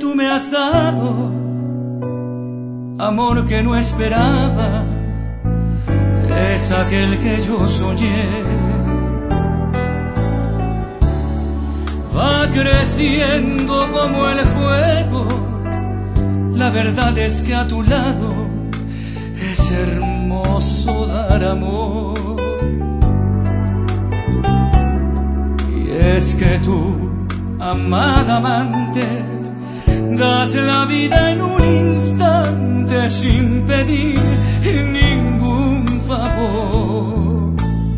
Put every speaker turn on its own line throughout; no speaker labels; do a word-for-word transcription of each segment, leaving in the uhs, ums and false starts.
Tú me has dado amor que no esperaba, es aquel que yo soñé. Va creciendo como el fuego, la verdad es que a tu lado es hermoso dar amor. Y es que tú, amada amante, das la vida en un instante sin pedir ningún favor.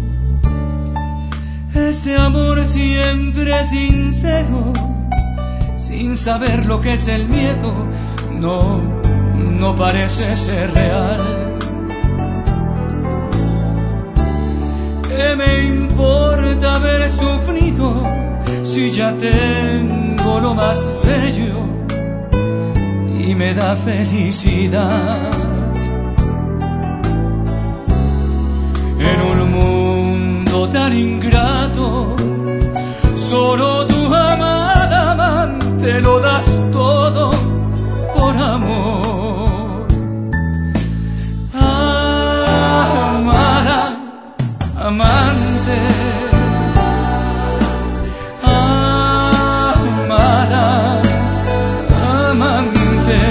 Este amor siempre sincero, sin saber lo que es el miedo, no, no parece ser real. ¿Qué me importa haber sufrido si ya tengo lo más bello y me da felicidad? En un mundo tan ingrato, solo tu amada amante lo das todo por amor. Amada amante, amada amante,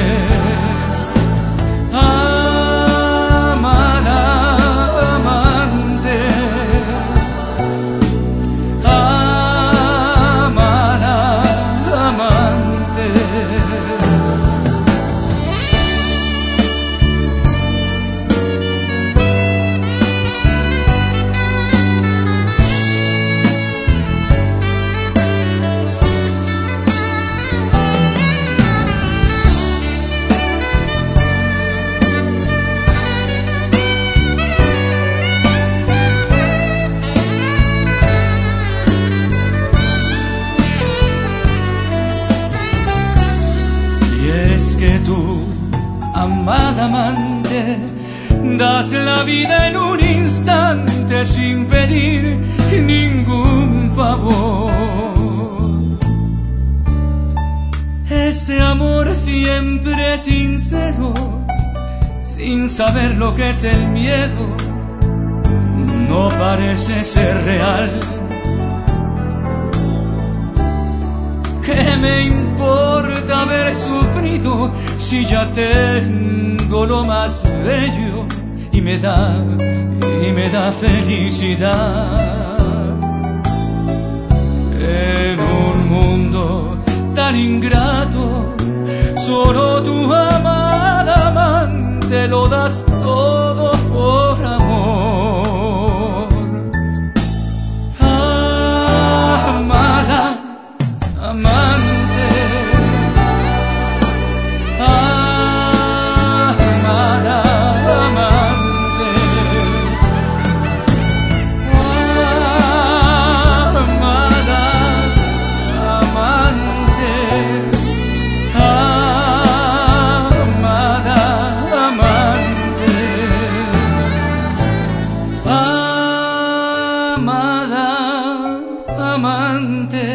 amada amante, amada amante. Que tú, amada amante, das la vida en un instante sin pedir ningún favor. Este amor siempre sincero, sin saber lo que es el miedo, no parece ser real. ¿Qué me importa haber sufrido si ya tengo lo más bello y me da, y me da felicidad? En un mundo tan ingrato, solo tu amada amante lo das todo por amor. Amada amante, amada amante, amada amante, amada amante, amada amante.